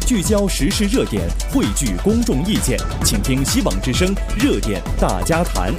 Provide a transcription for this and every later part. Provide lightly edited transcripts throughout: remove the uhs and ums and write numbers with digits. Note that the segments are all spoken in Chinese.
聚焦时事热点，汇聚公众意见，请听希望之声热点大家谈。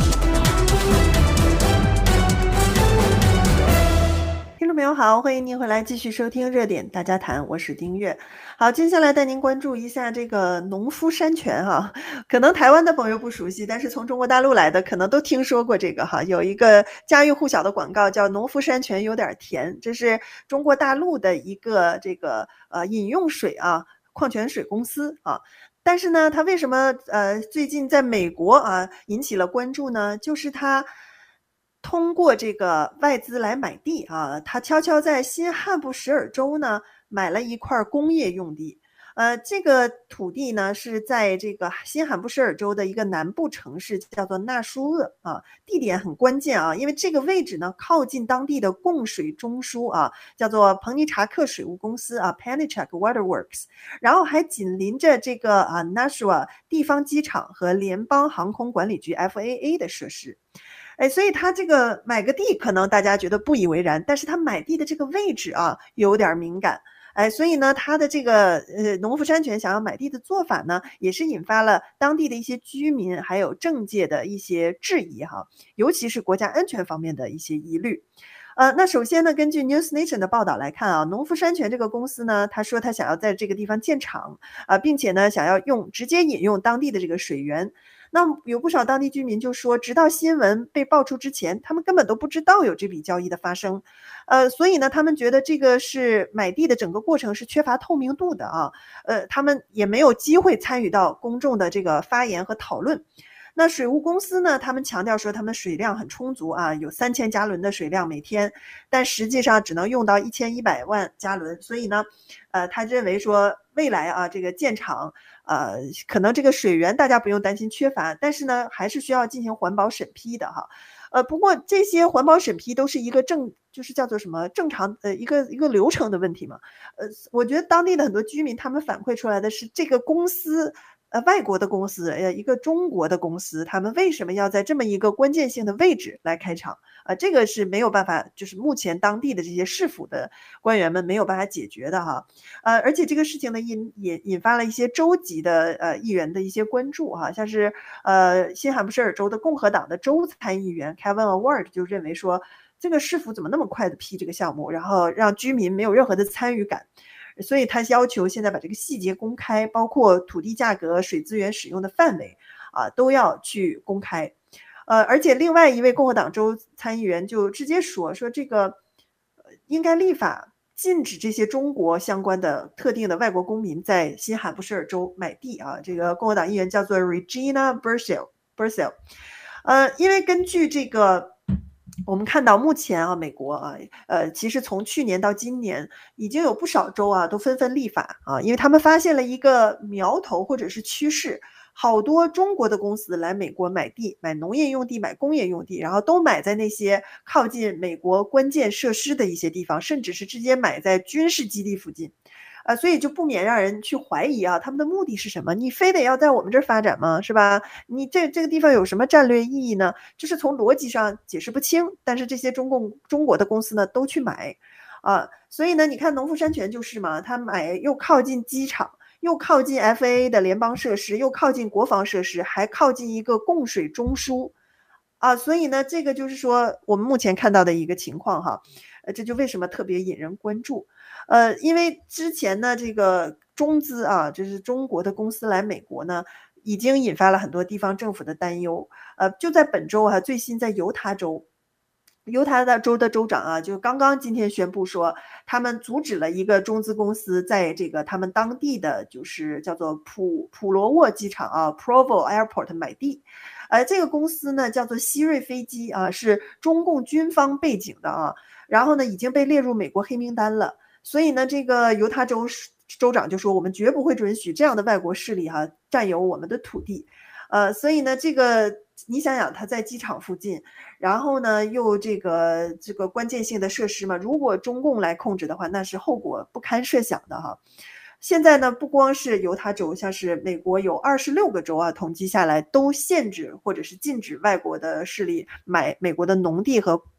听众朋友好，欢迎您回来继续收听热点大家谈，我是丁月。好，接下来带您关注一下这个农夫山泉哈，可能台湾的朋友不熟悉，但是从中国大陆来的可能都听说过这个哈。有一个家喻户晓的广告叫农夫山泉有点甜，这是中国大陆的一个这个饮用水啊矿泉水公司啊。但是呢，它为什么最近在美国啊引起了关注呢？就是它通过这个外资来买地啊，他悄悄在新罕布什尔州呢买了一块工业用地。这个土地呢是在这个新罕布什尔州的一个南部城市，叫做纳舒厄啊。地点很关键啊，因为这个位置呢靠近当地的供水中枢啊，叫做彭尼查克水务公司啊 ，Panachak Waterworks， 然后还紧邻着这个纳舒厄地方机场和联邦航空管理局 FAA 的设施。所以他这个买个地可能大家觉得不以为然，但是他买地的这个位置啊有点敏感。所以呢，他的这个农夫山泉想要买地的做法呢，也是引发了当地的一些居民还有政界的一些质疑哈，尤其是国家安全方面的一些疑虑。那首先呢，根据 News Nation 的报道来看啊，农夫山泉这个公司呢，他说他想要在这个地方建厂并且呢，想要直接饮用当地的这个水源。那有不少当地居民就说，直到新闻被爆出之前，他们根本都不知道有这笔交易的发生。所以呢，他们觉得这个是买地的整个过程是缺乏透明度的啊。他们也没有机会参与到公众的这个发言和讨论。那水务公司呢，他们强调说他们水量很充足啊，有3000加仑的水量每天，但实际上只能用到1100万加仑。所以呢，他认为说未来啊，这个建厂可能这个水源大家不用担心缺乏，但是呢，还是需要进行环保审批的哈。不过这些环保审批都是一个就是叫做什么正常一个流程的问题嘛。我觉得当地的很多居民他们反馈出来的是这个公司。外国的公司，一个中国的公司，他们为什么要在这么一个关键性的位置来开厂？这个是没有办法，就是目前当地的这些市府的官员们没有办法解决的哈。而且这个事情呢，引发了一些州级的议员的一些关注哈，像是新罕布什尔州的共和党的州参议员 Kevin Award 就认为说，这个市府怎么那么快的批这个项目，然后让居民没有任何的参与感。所以他要求现在把这个细节公开，包括土地价格、水资源使用的范围都要去公开。而且另外一位共和党州参议员就直接说这个应该立法禁止这些中国相关的特定的外国公民在新罕布什尔州买地啊。这个共和党议员叫做 Regina Burcell。因为根据这个我们看到目前啊，美国啊，其实从去年到今年，已经有不少州啊都纷纷立法啊，因为他们发现了一个苗头或者是趋势，好多中国的公司来美国买地、买农业用地、买工业用地，然后都买在那些靠近美国关键设施的一些地方，甚至是直接买在军事基地附近。所以就不免让人去怀疑啊，他们的目的是什么？你非得要在我们这儿发展吗？是吧？你这个地方有什么战略意义呢？就是从逻辑上解释不清，但是这些中国的公司呢都去买所以呢，你看农夫山泉就是嘛，他买又靠近机场，又靠近 FAA 的联邦设施，又靠近国防设施，还靠近一个供水中枢所以呢，这个就是说我们目前看到的一个情况哈。这就为什么特别引人关注。因为之前呢，这个中资啊，就是中国的公司来美国呢，已经引发了很多地方政府的担忧。就在本周最新在犹他州的州长啊，就刚刚今天宣布说，他们阻止了一个中资公司在这个他们当地的就是叫做普罗沃机场Provo Airport 买地。这个公司呢叫做希瑞飞机是中共军方背景的然后呢已经被列入美国黑名单了。所以呢，这个犹他州州长就说，我们绝不会准许这样的外国势力占有我们的土地。所以呢，这个你想想，他在机场附近，然后呢又这个关键性的设施嘛，如果中共来控制的话，那是后果不堪设想的哈。现在呢，不光是犹他州，像是美国有26个州统计下来都限制或者是禁止外国的势力买美国的农地和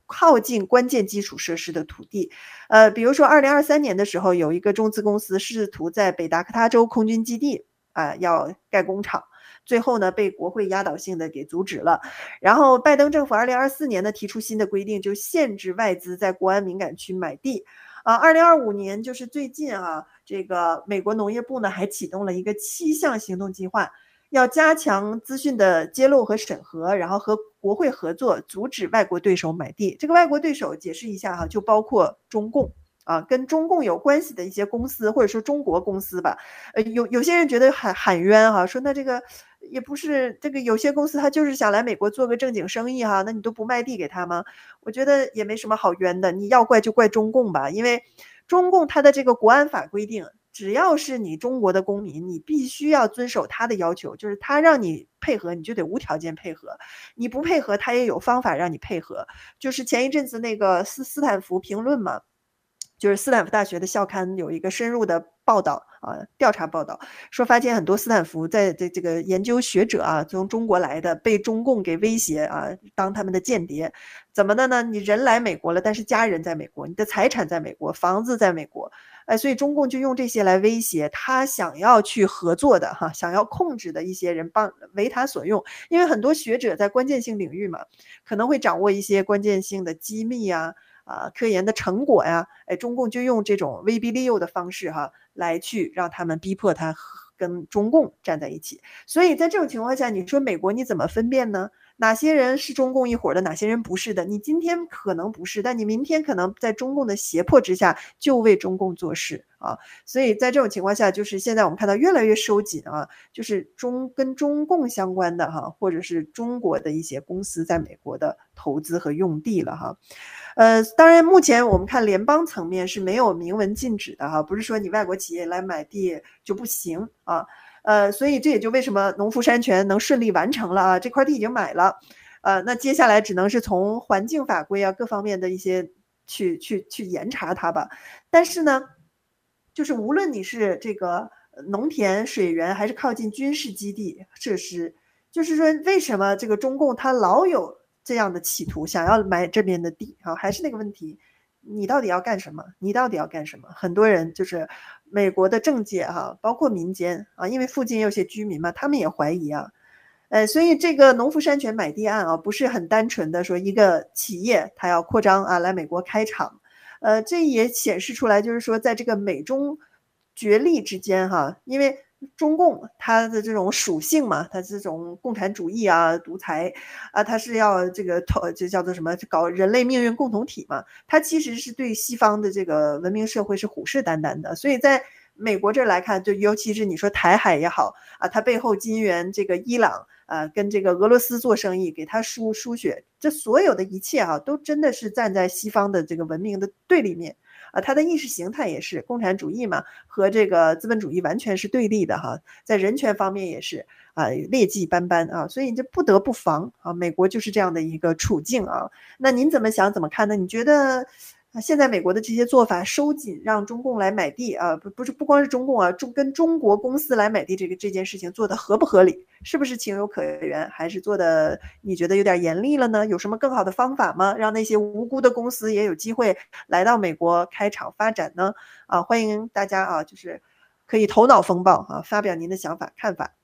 靠近关键基础设施的土地。比如说2023年的时候，有一个中资公司试图在北达科他州空军基地要盖工厂，最后呢被国会压倒性的给阻止了。然后拜登政府2024年呢提出新的规定，就限制外资在国安敏感区买地。2025年就是最近这个美国农业部呢还启动了一个7项行动计划，要加强资讯的揭露和审核，然后和国会合作，阻止外国对手买地。这个外国对手解释一下就包括中共。跟中共有关系的一些公司，或者说中国公司吧，有些人觉得喊冤说那这个也不是这个有些公司他就是想来美国做个正经生意那你都不卖地给他吗？我觉得也没什么好冤的，你要怪就怪中共吧，因为中共它的这个国安法规定，只要是你中国的公民，你必须要遵守他的要求，就是他让你配合，你就得无条件配合，你不配合，他也有方法让你配合。就是前一阵子那个斯坦福评论嘛。就是斯坦福大学的校刊有一个深入的报道调查报道，说发现很多斯坦福在这个研究学者从中国来的被中共给威胁当他们的间谍。怎么的呢？你人来美国了，但是家人在美国，你的财产在美国，房子在美国，所以中共就用这些来威胁他想要去合作的想要控制的一些人，为他所用。因为很多学者在关键性领域嘛，可能会掌握一些关键性的机密科研的成果中共就用这种威逼利诱的方式来去让他们逼迫他跟中共站在一起。所以在这种情况下，你说美国你怎么分辨呢？哪些人是中共一伙的，哪些人不是的？你今天可能不是，但你明天可能在中共的胁迫之下就为中共做事所以在这种情况下，就是现在我们看到越来越收紧就是跟中共相关的或者是中国的一些公司在美国的投资和用地了当然目前我们看联邦层面是没有明文禁止的不是说你外国企业来买地就不行所以这也就为什么农夫山泉能顺利完成了这块地已经买了那接下来只能是从环境法规各方面的一些去严查它吧。但是呢，就是无论你是这个农田、水源，还是靠近军事基地设施，就是说为什么这个中共他老有这样的企图，想要买这边的地还是那个问题，你到底要干什么？你到底要干什么？很多人就是美国的政界包括民间因为附近有些居民嘛，他们也怀疑所以这个农夫山泉买地案不是很单纯的说一个企业它要扩张来美国开厂，这也显示出来就是说在这个美中角力之间因为中共它的这种属性嘛，它这种共产主义独裁它是要这个就叫做什么搞人类命运共同体嘛，它其实是对西方的这个文明社会是虎视眈眈的。所以在美国这来看，就尤其是你说台海也好它背后金援这个伊朗跟这个俄罗斯做生意，给他输血，这所有的一切都真的是站在西方的这个文明的对立面他的意识形态也是共产主义嘛，和这个资本主义完全是对立的在人权方面也是劣迹斑斑所以这不得不防美国就是这样的一个处境那您怎么想怎么看呢？你觉得现在美国的这些做法收紧让中共来买地不光是中共跟中国公司来买地这件事情做的合不合理？是不是情有可原？还是做的你觉得有点严厉了呢？有什么更好的方法吗？让那些无辜的公司也有机会来到美国开厂发展呢？欢迎大家就是可以头脑风暴发表您的想法看法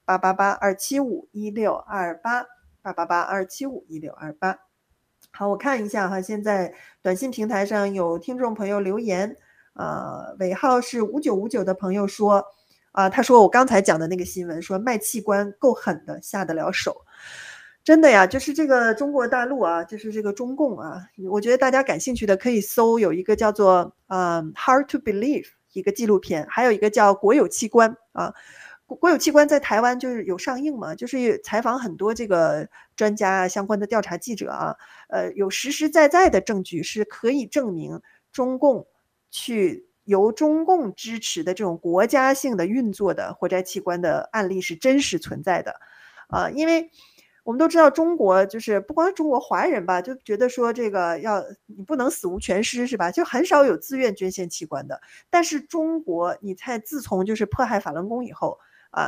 ，888-275-1628，888-275-1628。好，我看一下现在短信平台上有听众朋友留言尾号是5959的朋友说他说我刚才讲的那个新闻说卖器官够狠的，下得了手。真的呀，就是这个中国大陆就是这个中共我觉得大家感兴趣的可以搜，有一个叫做Hard to Believe 一个纪录片，还有一个叫国有器官国有器官在台湾就是有上映嘛，就是采访很多这个专家相关的调查记者有实实在在的证据是可以证明中共由中共支持的这种国家性的运作的活摘器官的案例是真实存在的因为我们都知道中国就是不光是中国华人吧，就觉得说这个你不能死无全尸是吧，就很少有自愿捐献器官的。但是中国你自从就是迫害法轮功以后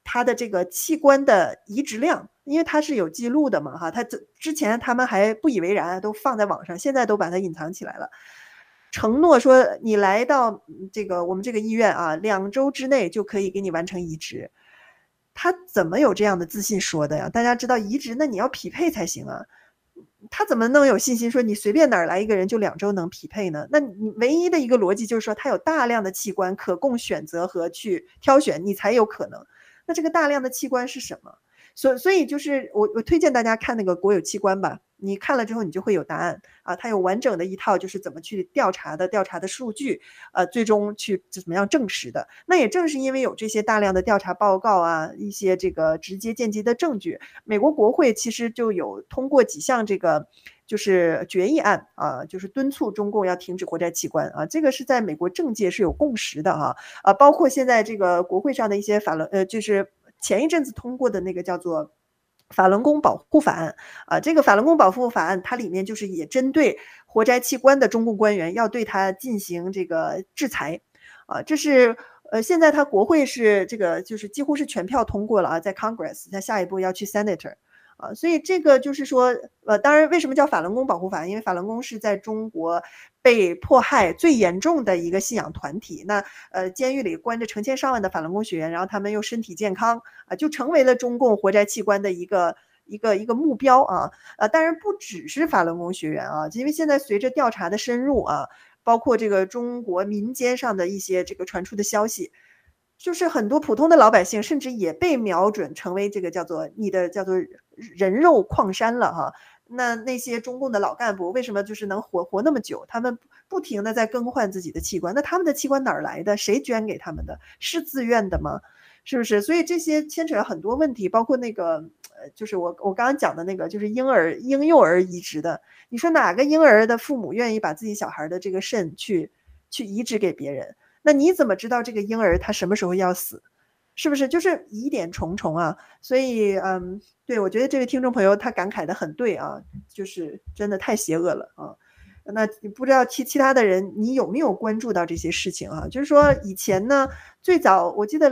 它的这个器官的移植量，因为它是有记录的嘛哈，之前他们还不以为然，都放在网上，现在都把它隐藏起来了。承诺说你来到我们这个医院啊，2周之内就可以给你完成移植。他怎么有这样的自信说的呀？大家知道移植那你要匹配才行啊。他怎么能有信心说你随便哪儿来一个人就2周能匹配呢？那你唯一的一个逻辑就是说他有大量的器官可供选择和去挑选，你才有可能。那这个大量的器官是什么？所以就是我推荐大家看那个国有器官吧，你看了之后你就会有答案啊，它有完整的一套就是怎么去调查的数据，最终去怎么样证实的。那也正是因为有这些大量的调查报告啊，一些这个直接间接的证据，美国国会其实就有通过几项这个就是决议案啊，就是敦促中共要停止活摘器官啊，这个是在美国政界是有共识的哈包括现在这个国会上的一些就是前一阵子通过的那个叫做法轮功保护法案啊，这个法轮功保护法案它里面就是也针对活摘器官的中共官员要对他进行这个制裁啊，这是现在他国会是这个就是几乎是全票通过了啊，在 Congress， 在下一步要去 Senator。啊，所以这个就是说，当然为什么叫法轮功保护法？因为法轮功是在中国被迫害最严重的一个信仰团体。那监狱里关着成千上万的法轮功学员，然后他们又身体健康啊，就成为了中共活摘器官的一个目标啊。当然不只是法轮功学员啊，因为现在随着调查的深入啊，包括这个中国民间上的一些这个传出的消息。就是很多普通的老百姓甚至也被瞄准成为这个叫做人肉矿山了哈。那些中共的老干部为什么就是能活那么久？他们不停的在更换自己的器官，那他们的器官哪儿来的？谁捐给他们的？是自愿的吗？是不是？所以这些牵扯了很多问题，包括那个就是我刚刚讲的那个就是婴幼儿移植的，你说哪个婴儿的父母愿意把自己小孩的这个肾去移植给别人？那你怎么知道这个婴儿他什么时候要死？是不是就是疑点重重啊？所以对，我觉得这位听众朋友他感慨的很对啊，就是真的太邪恶了啊。那不知道其他的人你有没有关注到这些事情啊？就是说以前呢，最早我记得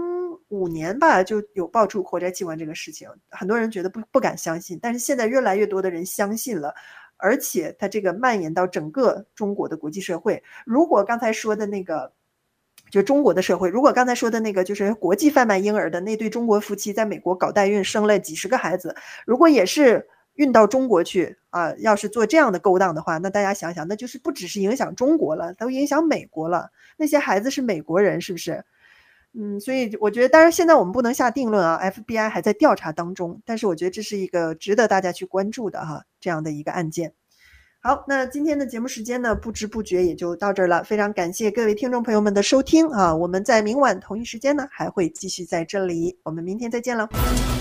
05年吧就有爆出活摘器官这个事情，很多人觉得不敢相信，但是现在越来越多的人相信了。而且它这个蔓延到整个中国的国际社会。如果刚才说的那个就中国的社会，如果刚才说的那个就是国际贩卖婴儿的那对中国夫妻在美国搞代孕生了几十个孩子，如果也是运到中国去啊，要是做这样的勾当的话，那大家想想，那就是不只是影响中国了，都影响美国了。那些孩子是美国人，是不是？所以我觉得当然现在我们不能下定论啊 ，FBI 还在调查当中，但是我觉得这是一个值得大家去关注的哈，这样的一个案件。好，那今天的节目时间呢，不知不觉也就到这儿了。非常感谢各位听众朋友们的收听啊！我们在明晚同一时间呢，还会继续在这里。我们明天再见了。